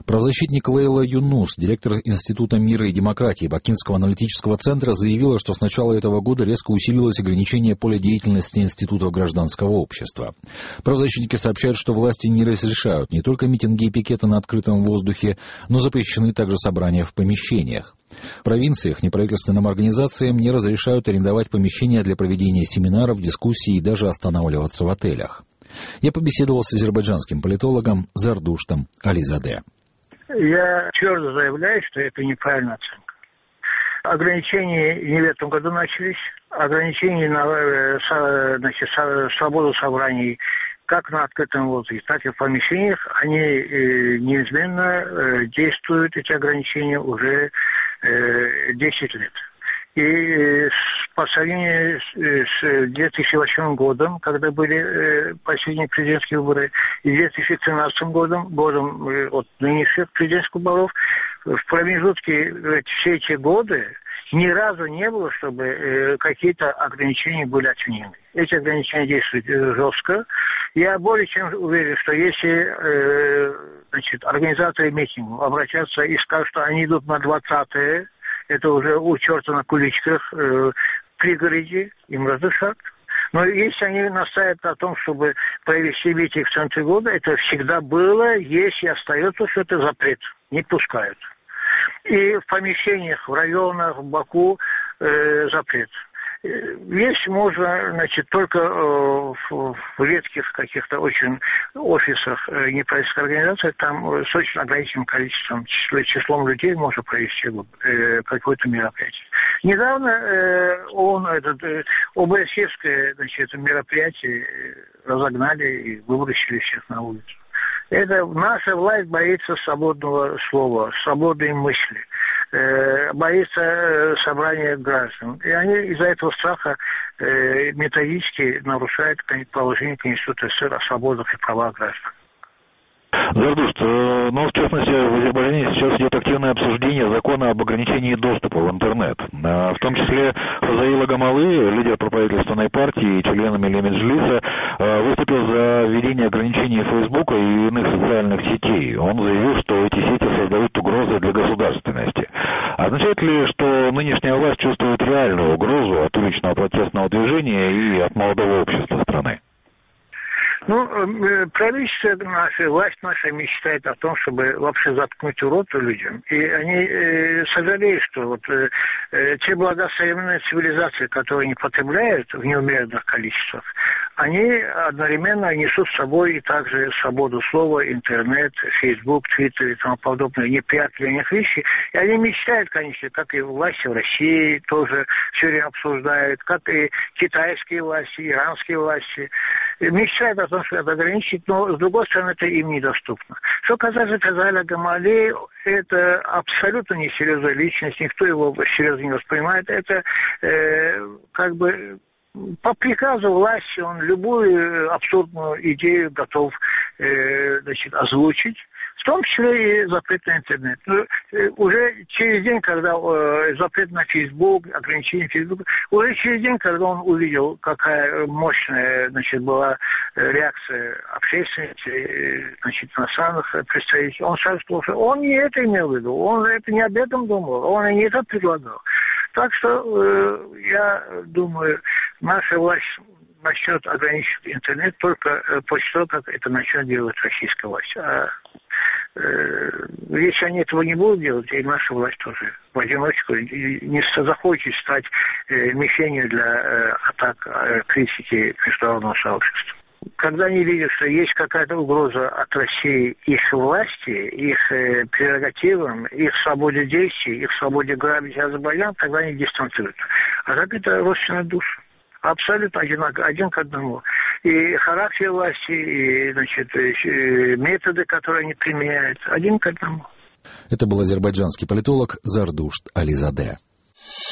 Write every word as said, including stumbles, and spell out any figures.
Правозащитник Лейла Юнус, директор Института мира и демократии Бакинского аналитического центра, заявила, что с начала этого года резко усилилось ограничение поля деятельности институтов гражданского общества. Правозащитники сообщают, что власти не разрешают не только митинги и пикеты на открытом воздухе, но запрещены также собрания в помещениях. В провинциях неправительственным организациям не разрешают арендовать помещения для проведения семинаров, дискуссий и даже останавливаться в отелях. Я побеседовал с азербайджанским политологом Зардуштом Ализаде. Я твердо заявляю, что это неправильная оценка. Ограничения не в этом году начались. Ограничения на значит, свободу собраний как на открытом воздухе, так и в помещениях, они неизменно действуют, эти ограничения, уже десять лет. И по сравнению с две тысячи восьмым годом, когда были последние президентские выборы, и две тысячи тринадцатым годом, годом от нынешних президентских выборов, в промежутке все эти годы ни разу не было, чтобы какие-то ограничения были отменены. Эти ограничения действуют жестко. Я более чем уверен, что если значит, организаторы митингов обратятся и скажут, что они идут на двадцатое, это уже у черта на куличках э, пригороде, им разрешат. Но если они настаивают на том, чтобы провести митинг в центре города, это всегда было, есть и остается, что это запрет. Не пускают. И в помещениях, в районах, в Баку э, запрет. Есть можно, значит, только э, в, в редких каких-то очень офисах э, неправительственных организаций, там э, с очень ограниченным количеством, числом, числом людей можно провести э, какое-то мероприятие. Недавно э, он, этот, э, ОБСЕвское, значит, мероприятие разогнали и выбросили всех на улицу. Это наша власть боится свободного слова, свободной мысли, э, боится э, собрания граждан. И они из-за этого страха э, методически нарушают положение Конституции СССР о свободах и правах граждан. Зардушт, ну, в частности, в Азербайджане сейчас идет активное обсуждение закона об ограничении доступа в интернет. В том числе Фазаил Агамалы, лидер проправительственной партии и член Меджлиса, выступил за введение ограничений Фейсбука и иных социальных сетей. Он заявил, что эти сети создают угрозы для государственности. Означает ли, что нынешняя власть чувствует реальную угрозу от уличного протестного движения и от молодого общества страны? Ну, правительство наше, власть наша мечтает о том, чтобы вообще заткнуть рот людям. И они э, сожалеют, что вот э, те блага современной цивилизации, которые они потребляют в неумеренных количествах, они одновременно несут с собой и также свободу слова, интернет, фейсбук, твиттер и тому подобное, неприятные для них вещи. И они мечтают, конечно, как и власти в России тоже все время обсуждают, как и китайские власти, иранские власти, мечтают о том, что это ограничить, но, с другой стороны, это им недоступно. Что касается Фазаиля Агамали, это абсолютно несерьезная личность, никто его серьезно не воспринимает. Это э, как бы по приказу власти он любую абсурдную идею готов э, значит, озвучить. В том числе и запрет на интернет. Ну, уже через день, когда э, запрет на Фейсбук, ограничение Фейсбука, уже через день, когда он увидел, какая мощная, значит, была реакция общественности, э, значит, иностранных представителей, он сразу сказал, что он не это имел в виду, он это не об этом думал, он и не это предлагал. Так что, э, я думаю, наша власть начнет ограничивать интернет только после того, как это начнет делать российская власть. А э, если они этого не будут делать, и наша власть тоже в одиночку не захочет стать э, мишенью для э, атак, э, критики международного сообщества. Когда они видят, что есть какая-то угроза от России их власти, их э, прерогативам, их свободе действий, их свободе грабить Азербайджан, тогда они дистанцируются. А так это родственная душа. Абсолютно одинаково, один к одному. И характер власти, и, значит, и методы, которые они применяют, один к одному. Это был азербайджанский политолог Зардушт Ализаде.